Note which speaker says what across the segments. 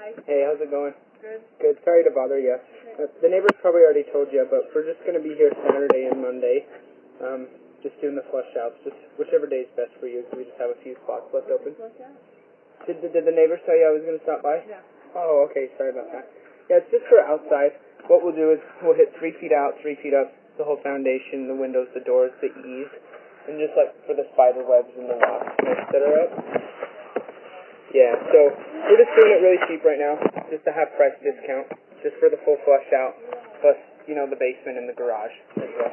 Speaker 1: Hi.
Speaker 2: Hey, how's it going?
Speaker 1: Good.
Speaker 2: Good. Sorry to bother you. The neighbors probably already told you, but we're just going to be here Saturday and Monday, just doing the flush outs, just whichever day is best for you, because we just have a few spots left open. Did the neighbors tell you I was going to stop by?
Speaker 1: Yeah.
Speaker 2: Oh, okay. Sorry about that. Yeah, it's just for outside. What we'll do is we'll hit 3 feet out, 3 feet up, the whole foundation, the windows, the doors, the eaves, and just like for the spider webs and the wasp nets that are up. Yeah, so we're just doing it really cheap right now, just to have price discount, just for the full flush out, plus, you know, the basement and the garage as well.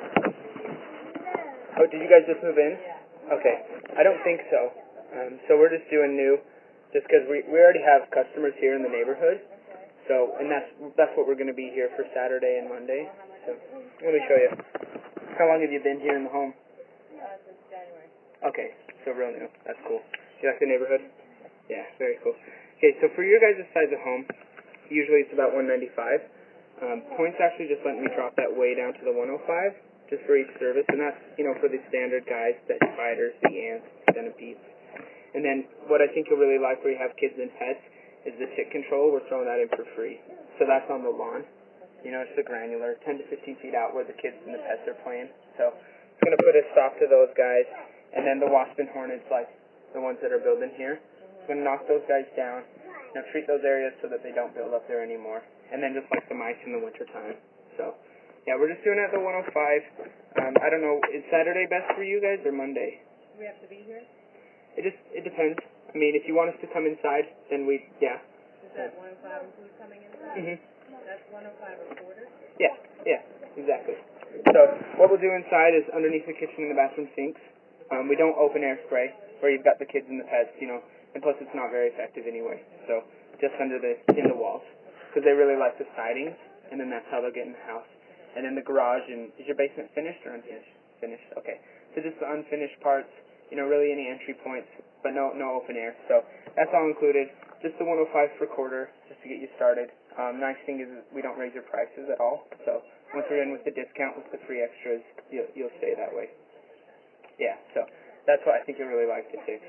Speaker 2: Oh, did you guys just move in? Okay, I don't think so. So we're just doing new, just because we already have customers here in the neighborhood, so, and that's what we're going to be here for Saturday and Monday. So, let me show you. How long have you been here in the home?
Speaker 1: Since January.
Speaker 2: Okay, so real new. That's cool. You like the neighborhood? Yeah, very cool. Okay, so for your guys' size of home, usually it's about 195. Points actually just letting me drop that way down to the 105, just for each service, and that's, you know, for the standard guys, the spiders, the ants, centipedes. And then what I think you'll really like where you have kids and pets is the tick control. We're throwing that in for free. So that's on the lawn. You know, it's the granular, 10 to 15 feet out where the kids and the pets are playing. So it's going to put a stop to those guys. And then the wasp and hornets, like the ones that are building here, it's going to knock those guys down. You know, treat those areas so that they don't build up there anymore. And then just like the mice in the wintertime. So, yeah, we're just doing it at the 105. I don't know, is Saturday best for you guys or Monday?
Speaker 1: Do we have to be here?
Speaker 2: It depends. I mean, if you want us to come inside, then yeah.
Speaker 1: Is that 105 include coming inside?
Speaker 2: Mhm.
Speaker 1: That's 105 a quarter?
Speaker 2: Yeah, exactly. So what we'll do inside is underneath the kitchen and the bathroom sinks. We don't open air spray where you've got the kids and the pets, you know, and plus it's not very effective anyway. So just in the walls, because they really like the sidings, and then that's how they'll get in the house. And then the garage, and is your basement finished or unfinished? Finished. Okay. So just the unfinished parts, you know, really any entry points, but no open air. So that's all included. Just the 105 per quarter, just to get you started. Nice thing is we don't raise your prices at all. So once you're in with the discount, with the free extras, you'll stay that way. Yeah, so that's what I think you'll really like to fix.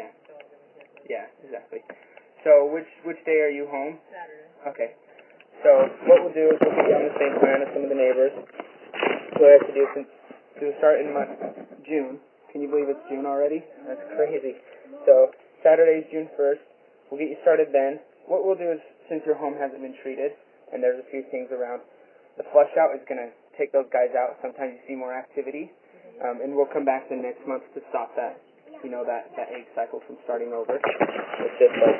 Speaker 2: Yeah, exactly. So which day are you home?
Speaker 1: Saturday.
Speaker 2: Okay. So what we'll do is we'll be on the same plan as some of the neighbors. What I have to do since we'll start in June. Can you believe it's June already? That's crazy. So Saturday's June 1st. We'll get you started then. What we'll do is, since your home hasn't been treated, and there's a few things around, the flush out is going to take those guys out. Sometimes you see more activity. And we'll come back the next month to stop that, you know, that egg cycle from starting over. It's just like,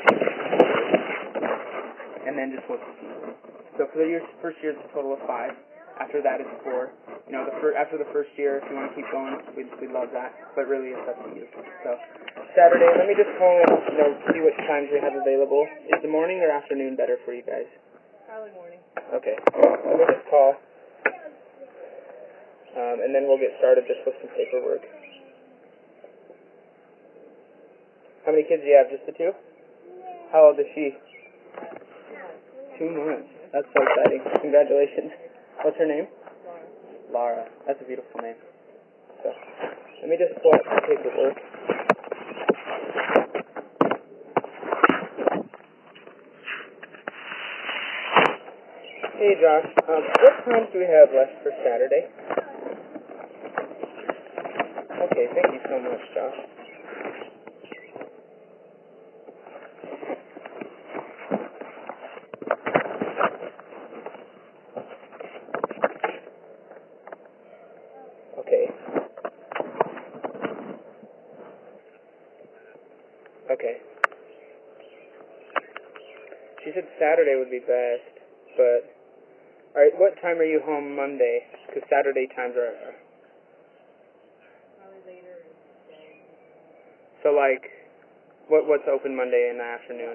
Speaker 2: and then just once a season. So for the first year, it's a total of 5. After that, it's 4. You know, after the first year, if you want to keep going, we'd love that. But really, it's up to you. So Saturday, let me just call and, you know, see what times we have available. Is the morning or afternoon better for you guys?
Speaker 1: Probably morning.
Speaker 2: Okay. Let me just call. And then we'll get started just with some paperwork. How many kids do you have? Just the 2? How old is she? 2 months. That's so exciting. Congratulations. What's her name? Laura. That's a beautiful name. So, let me just pull up the paperwork. Hey Josh, what times do we have left for Saturday? Okay, thank you so much, Josh. Okay. She said Saturday would be best, but... Alright, what time are you home Monday? Because Saturday times are...
Speaker 1: Probably later.
Speaker 2: So, like, what's open Monday in the afternoon?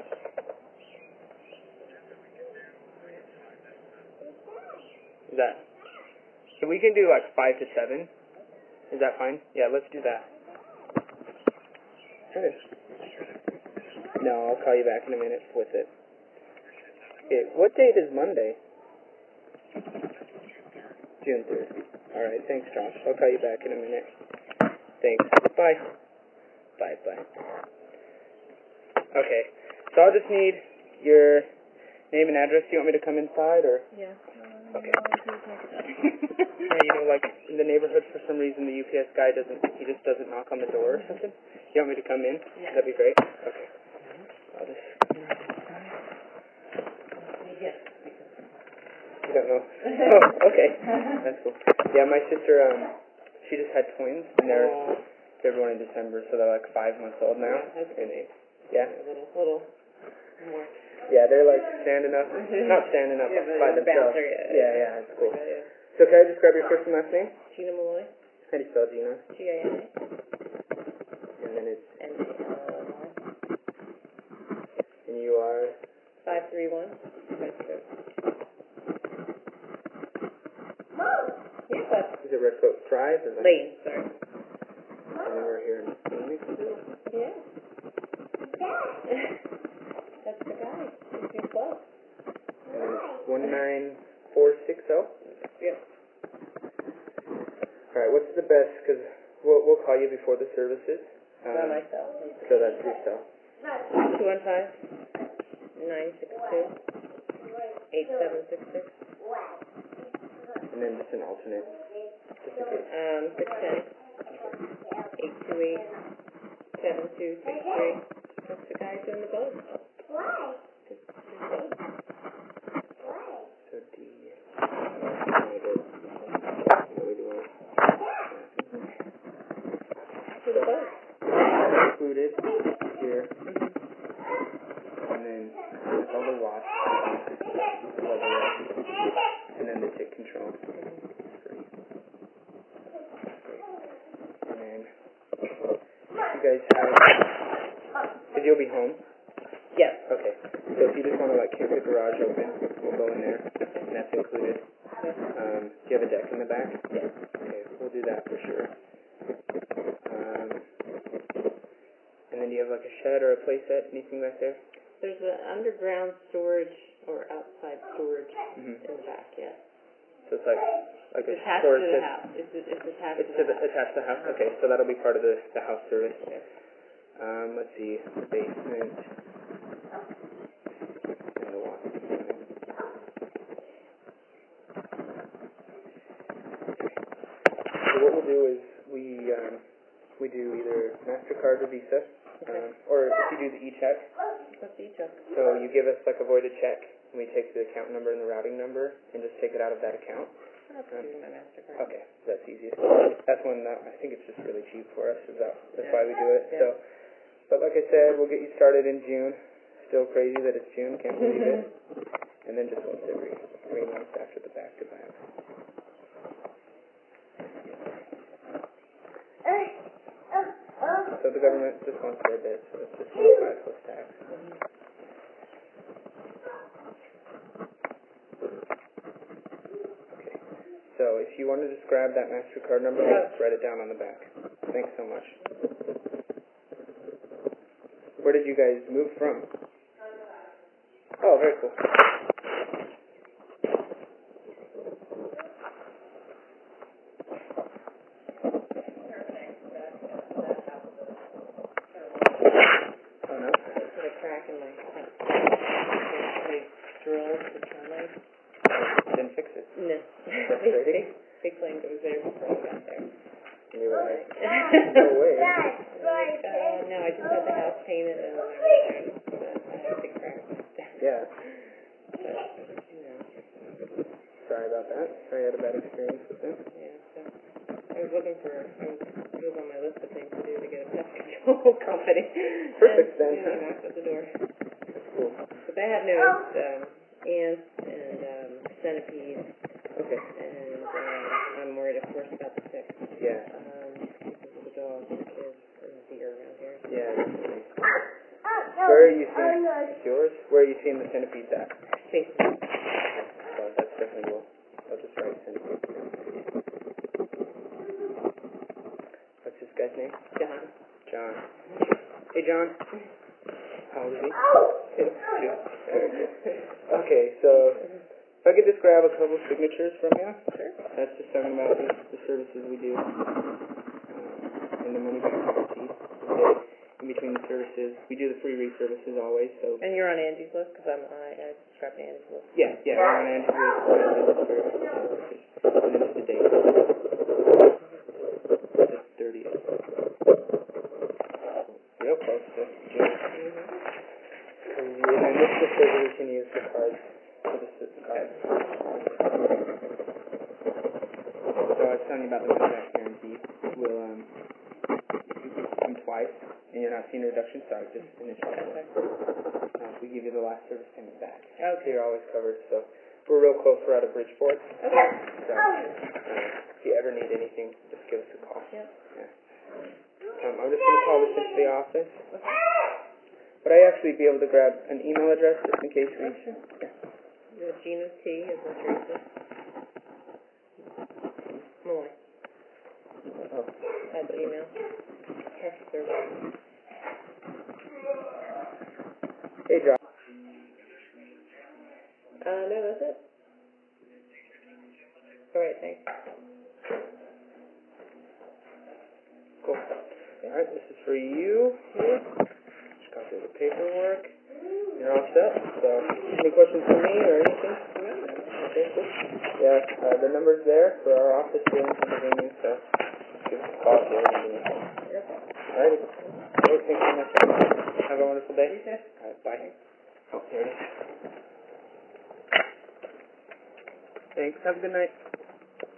Speaker 2: Is that... So we can do, like, 5 to 7. Is that fine? Yeah, let's do that. Good. No, I'll call you back in a minute with it. Okay, what date is Monday? June 3rd. Alright, thanks, Josh. I'll call you back in a minute. Thanks. Bye. Bye. Okay, so I'll just need Your name and address, do you want me to come inside, or?
Speaker 1: Yeah.
Speaker 2: Okay. Yeah, you know, like, in the neighborhood, for some reason, the UPS guy he just doesn't knock on the door or something. You want me to come in?
Speaker 1: Yeah.
Speaker 2: That'd be great. Okay. I'll just...
Speaker 1: Yes.
Speaker 2: You don't know? Oh, okay. That's cool. Yeah, my sister, she just had twins, and they're born in December, so they're like 5 months old now.
Speaker 1: That's
Speaker 2: And
Speaker 1: great.
Speaker 2: yeah.
Speaker 1: A little more.
Speaker 2: Yeah, they're like standing up, not standing up
Speaker 1: Yeah, but
Speaker 2: by
Speaker 1: the
Speaker 2: themselves.
Speaker 1: bouncer,
Speaker 2: Yeah, it's cool.
Speaker 1: Yeah.
Speaker 2: So can I just grab your first and last name?
Speaker 1: Gina Malloy.
Speaker 2: How do you spell Gina?
Speaker 1: Gina.
Speaker 2: And then it's,
Speaker 1: Malloy.
Speaker 2: and you are?
Speaker 1: 531. That's good. Yeah, that's
Speaker 2: Is it Red Coat Drive or like?
Speaker 1: Lane, sorry.
Speaker 2: And then we're here in Phoenixville.
Speaker 1: Yeah. That's the guy. He's too close.
Speaker 2: And then it's 19460.
Speaker 1: Yep.
Speaker 2: All right, what's the best? Because we'll call you before the services.
Speaker 1: By myself.
Speaker 2: So that's your cell.
Speaker 1: 215-962-8766.
Speaker 2: And then just an alternate. Just in case.
Speaker 1: 610-828-7263. That's the guy doing the boat.
Speaker 2: So D.
Speaker 1: To the boat.
Speaker 2: Included here. And then all the watch. And then the tick control. And then you guys have, because you'll be home.
Speaker 1: Yes.
Speaker 2: Okay. So if you just want to like kick the garage open, we'll go in there. And that's included. Do you have a deck in the back?
Speaker 1: Yes.
Speaker 2: Okay, we'll do that for sure. And then do you have like a shed or a play set, anything back there?
Speaker 1: There's an underground storage or outside storage
Speaker 2: Mm-hmm.
Speaker 1: in the back, yes.
Speaker 2: So it's like a
Speaker 1: It's attached
Speaker 2: storage
Speaker 1: to the
Speaker 2: shed.
Speaker 1: house. It's attached
Speaker 2: It's
Speaker 1: to the house.
Speaker 2: attached to the house? Okay, so that'll be part of the house service.
Speaker 1: Yes.
Speaker 2: Let's see, the basement. And the walk. So what we'll do is we do either MasterCard or Visa, or if you do the e-check.
Speaker 1: What's each of?
Speaker 2: So you give us like a voided check, and we take the account number and the routing number, and just take it out of that account.
Speaker 1: That's using my MasterCard.
Speaker 2: Okay, that's easiest. That's one that I think it's just really cheap for us. That's why we do it.
Speaker 1: Yeah.
Speaker 2: So, but like I said, we'll get you started in June. Still crazy that it's June, can't believe it. And then just once every 3 months after the back-to-back. So the government just wants their bit, so it's just 25 plus tax. Okay. So if you want to just grab that MasterCard number, just write it down on the back. Thanks so much. Where did you guys move from? Oh, very cool. Oh, no?
Speaker 1: Put a crack in my drill the sunlight.
Speaker 2: Didn't fix it.
Speaker 1: No.
Speaker 2: Frustrating?
Speaker 1: Big flame goes there before I got there.
Speaker 2: You were like, no way.
Speaker 1: No, I just had the house painted and then I had a big crack.
Speaker 2: Yeah.
Speaker 1: But, you know.
Speaker 2: Sorry about that. Sorry you had a bad experience with them.
Speaker 1: Yeah, so I was looking for, it was on my list of things to do to get a pest control company.
Speaker 2: Perfect then,
Speaker 1: and, you know,
Speaker 2: huh?
Speaker 1: knocked at the door.
Speaker 2: That's cool.
Speaker 1: But they had noticed ants and centipedes,
Speaker 2: Okay.
Speaker 1: and I'm worried, of course, about the ticks.
Speaker 2: Yeah.
Speaker 1: Because of the dogs, the kids, and the deer around here.
Speaker 2: Yeah, definitely. Where are you seeing, it's yours? Where are you seeing the centipedes at?
Speaker 1: Basement.
Speaker 2: So that's definitely cool. I'll just write centipede. What's this guy's name?
Speaker 1: John.
Speaker 2: John. Hey, John. How old is he? Two. Very good. Okay, so if I could just grab a couple signatures from you.
Speaker 1: Sure.
Speaker 2: That's just talking about the services we do. And the money back guarantee. In between the services. We do the free reservices always, so.
Speaker 1: And you're on Angie's list, because I subscribe to Angie's list.
Speaker 2: Yeah, we're on Angie's list for services. And then just the date. The 30th. Real close to June. And then this just says we can use the cards for the card. So I was telling you about the money back guarantee. We'll, come twice, and you're not seeing a reduction, sorry, just initial. We give you the last service payment back.
Speaker 1: Okay.
Speaker 2: So you're always covered, so we're real close, we're out of Bridgeport.
Speaker 1: Okay.
Speaker 2: So, if you ever need anything, just give us a call.
Speaker 1: Yep.
Speaker 2: Yeah. I'm just going to call this into the office. Would I actually be able to grab an email address just in case we...
Speaker 1: Sure.
Speaker 2: Yeah.
Speaker 1: Gina T. is my Teresa. Malloy.
Speaker 2: Oh.
Speaker 1: At Gmail. Test service.
Speaker 2: Hey, John.
Speaker 1: No, that's it. Alright, thanks.
Speaker 2: Cool. Alright, this is for you here. Just got through the paperwork. You're all set. So, any questions for me or anything? Okay, cool. Yeah, the number's there for our office here in Pennsylvania, so give us a call if you ever need anything. Alrighty. Great, thanks so much. Have a wonderful day. Alright, bye. Oh, here it is. Thanks. Have a good night.